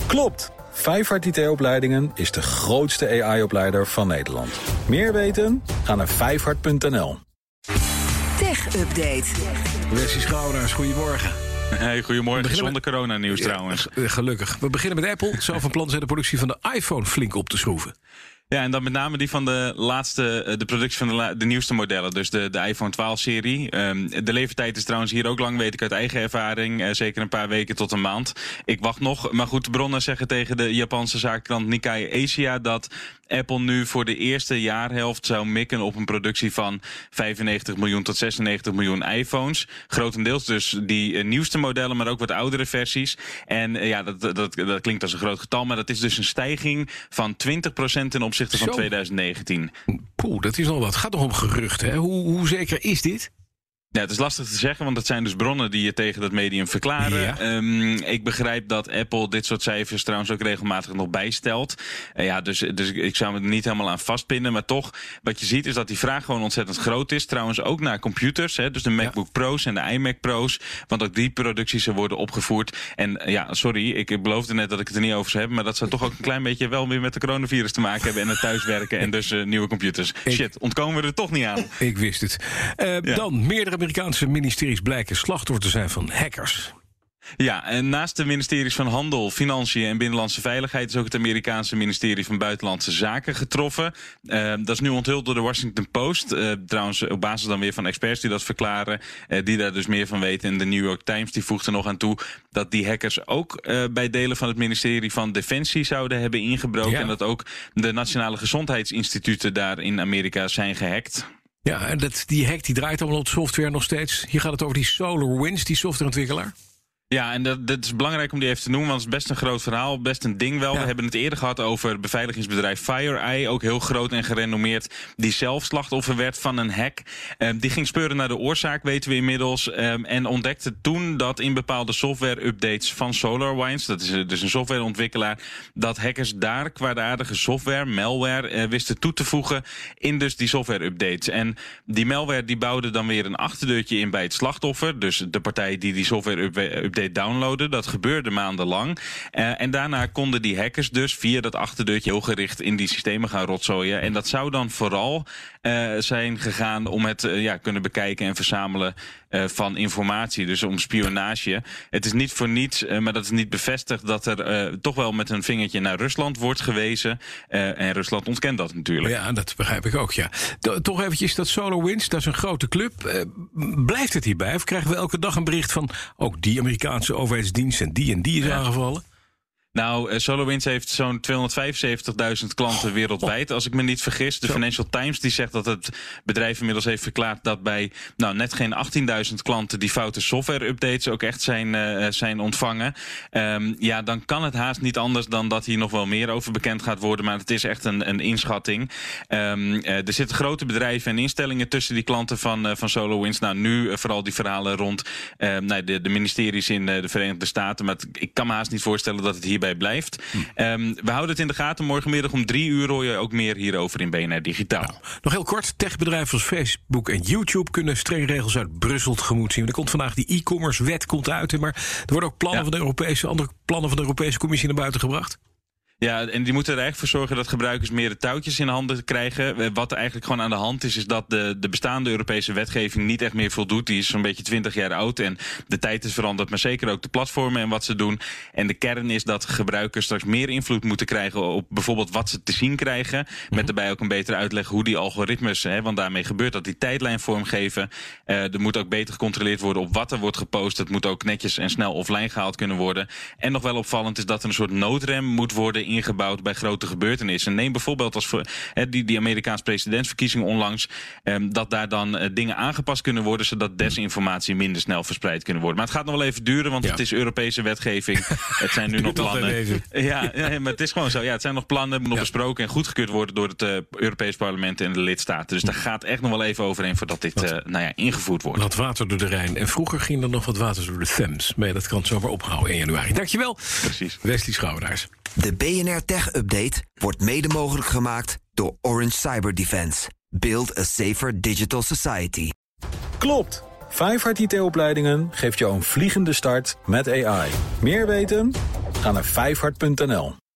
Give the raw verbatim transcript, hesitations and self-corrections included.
Klopt! Vijfhart I T-opleidingen is de grootste A I-opleider van Nederland. Meer weten? Ga naar vijfhart punt n l. Tech Update. Wesley Schouweraars, goedemorgen. Hey, goedemorgen. Zonder met... coronanieuws trouwens. Ja, gelukkig. We beginnen met Apple. Zou van plan zijn de productie van de iPhone flink op te schroeven. Ja, en dan met name die van de laatste, de productie van de, la, de nieuwste modellen. Dus de, de iPhone twaalf-serie. Um, de levertijd is trouwens hier ook lang, weet ik uit eigen ervaring. Uh, zeker een paar weken tot een maand. Ik wacht nog. Maar goed, de bronnen zeggen tegen de Japanse zaakkrant Nikkei Asia dat Apple nu voor de eerste jaarhelft zou mikken op een productie van vijfennegentig miljoen tot zesennegentig miljoen iPhones. Grotendeels dus die uh, nieuwste modellen, maar ook wat oudere versies. En uh, ja, dat, dat, dat klinkt als een groot getal, maar dat is dus een stijging van twintig procent ten opzichte van twintig negentien. Poeh, dat is nog wat. Het gaat nog om geruchten, hè? Hoe, hoe zeker is dit? Ja, het is lastig te zeggen, want het zijn dus bronnen die je tegen dat medium verklaren. Ja. Um, ik begrijp dat Apple dit soort cijfers trouwens ook regelmatig nog bijstelt. Uh, ja, dus, dus ik zou me er niet helemaal aan vastpinnen. Maar toch, wat je ziet is dat die vraag gewoon ontzettend groot is. Trouwens ook naar computers, hè, dus de MacBook ja. Pro's en de iMac Pro's. Want ook die producties er worden opgevoerd. En uh, ja, sorry, ik beloofde net dat ik het er niet over zou hebben. Maar dat zou toch ook een klein beetje wel weer met de coronavirus te maken hebben. En het thuiswerken en dus uh, nieuwe computers. Ik, Shit, ontkomen we er toch niet aan. Ik wist het. Uh, ja. Dan, meerdere Amerikaanse ministeries blijken slachtoffer te zijn van hackers. Ja, en naast de ministeries van Handel, Financiën en Binnenlandse Veiligheid is ook het Amerikaanse ministerie van Buitenlandse Zaken getroffen. Uh, dat is nu onthuld door de Washington Post. Uh, trouwens op basis dan weer van experts die dat verklaren, uh, die daar dus meer van weten. En de New York Times die voegt er nog aan toe dat die hackers ook uh, bij delen van het ministerie van Defensie zouden hebben ingebroken. Ja. En dat ook de Nationale Gezondheidsinstituten daar in Amerika zijn gehackt. Ja, en dat, die hack die draait allemaal op software nog steeds. Hier gaat het over die SolarWinds, die softwareontwikkelaar. Ja, en dat, dat is belangrijk om die even te noemen, want het is best een groot verhaal, best een ding wel. Ja. We hebben het eerder gehad over het beveiligingsbedrijf FireEye, ook heel groot en gerenommeerd, die zelf slachtoffer werd van een hack. Um, die ging speuren naar de oorzaak, weten we inmiddels, um, en ontdekte toen dat in bepaalde software-updates van SolarWinds, dat is dus een softwareontwikkelaar, dat hackers daar kwaadaardige software, malware, uh, wisten toe te voegen in dus die software-updates. En die malware die bouwde dan weer een achterdeurtje in bij het slachtoffer, dus de partij die die software-update downloaden. Dat gebeurde maandenlang. Uh, en daarna konden die hackers dus via dat achterdeurtje heel gericht in die systemen gaan rotzooien. En dat zou dan vooral uh, zijn gegaan om het uh, ja, kunnen bekijken en verzamelen uh, van informatie. Dus om spionage. Het is niet voor niets, uh, maar dat is niet bevestigd dat er uh, toch wel met een vingertje naar Rusland wordt gewezen. Uh, en Rusland ontkent dat natuurlijk. Ja, dat begrijp ik ook, ja. Do- toch eventjes dat SolarWinds, dat is een grote club. Uh, blijft het hierbij? Of krijgen we elke dag een bericht van ook die Amerikaanse overheidsdienst en die en die is ja. aangevallen? Nou, uh, SolarWinds heeft zo'n tweehonderdvijfenzeventigduizend klanten wereldwijd, als ik me niet vergis. De Zo. Financial Times die zegt dat het bedrijf inmiddels heeft verklaard dat bij nou net geen achttienduizend klanten die foute software-updates ook echt zijn, uh, zijn ontvangen. Um, ja, dan kan het haast niet anders dan dat hier nog wel meer over bekend gaat worden, maar het is echt een, een inschatting. Um, uh, er zitten grote bedrijven en instellingen tussen die klanten van, uh, van SolarWinds. Nou, nu uh, vooral die verhalen rond uh, nou, de, de ministeries in uh, de Verenigde Staten, maar het, ik kan me haast niet voorstellen dat het hierbij blijft. Hm. Um, we houden het in de gaten. Morgenmiddag om drie uur hoor je ook meer hierover in B N R Digitaal. Nou, nog heel kort. Techbedrijven als Facebook en YouTube kunnen strenge regels uit Brussel tegemoet zien. Er komt vandaag die e-commerce wet komt uit. Maar er worden ook plannen ja. van de Europese, andere plannen van de Europese Commissie naar buiten gebracht. Ja, en die moeten er eigenlijk voor zorgen dat gebruikers meer de touwtjes in handen krijgen. Wat er eigenlijk gewoon aan de hand is, is dat de, de bestaande Europese wetgeving niet echt meer voldoet. Die is zo'n beetje twintig jaar oud en de tijd is veranderd, maar zeker ook de platformen en wat ze doen. En de kern is dat gebruikers straks meer invloed moeten krijgen op bijvoorbeeld wat ze te zien krijgen. Mm-hmm. Met daarbij ook een betere uitleg hoe die algoritmes, hè, want daarmee gebeurt dat, die tijdlijn vormgeven. Uh, er moet ook beter gecontroleerd worden op wat er wordt gepost. Het moet ook netjes en snel offline gehaald kunnen worden. En nog wel opvallend is dat er een soort noodrem moet worden ingebouwd bij grote gebeurtenissen. Neem bijvoorbeeld als voor, he, die, die Amerikaanse presidentsverkiezingen onlangs, um, dat daar dan uh, dingen aangepast kunnen worden, zodat desinformatie minder snel verspreid kunnen worden. Maar het gaat nog wel even duren, want ja. het is Europese wetgeving. Het zijn nu nog plannen. Ja, ja, maar het is gewoon zo. Ja, het zijn nog plannen, moet nog ja. besproken en goedgekeurd worden door het uh, Europees Parlement en de lidstaten. Dus daar gaat echt nog wel even overheen voordat dit uh, nou ja, ingevoerd wordt. Wat water door de Rijn. En vroeger ging er nog wat water door de Theems. Maar ja, dat kan het zomaar ophouden in januari. Dankjewel. Precies. Wesley Schouweraars. De B N R Tech Update wordt mede mogelijk gemaakt door Orange Cyber Defense. Build a safer digital society. Klopt! Vijfhart I T-opleidingen geeft jou een vliegende start met A I. Meer weten? Ga naar vijfhart punt n l.